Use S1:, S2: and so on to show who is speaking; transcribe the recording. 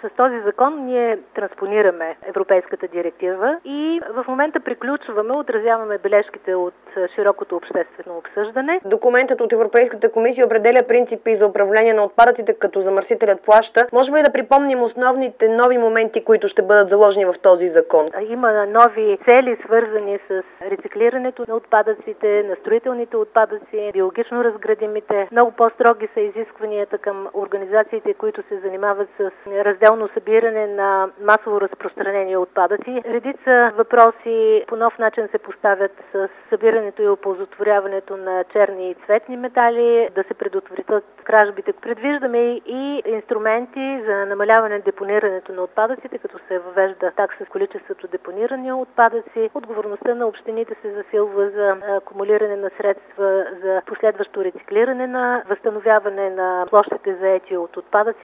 S1: С този закон ние транспонираме Европейската директива и в момента приключваме, отразяваме бележките от широкото обществено обсъждане.
S2: Документът от Европейската комисия определя принципи за управление на отпадъците, като замърсителят плаща. Можем ли да припомним основните нови моменти, които ще бъдат заложени в този закон?
S1: Има нови цели, свързани с рециклирането на отпадъците, на строителните отпадъци, биологично разградимите. Много по-строги са изискванията към организациите, които се занимават с разделно събиране на масово разпространени отпадъци. Редица въпроси по нов начин се поставят с събирането и оползотворяването на черни и цветни метали, да се предотвратят кражбите. Предвиждаме и инструменти за намаляване на депонирането на отпадъците, като се въвежда такса с количеството депонирани отпадъци. Отговорността на общините се засилва за акумулиране на средства за последващо рециклиране, на възстановяване на площите заети от отпадъци.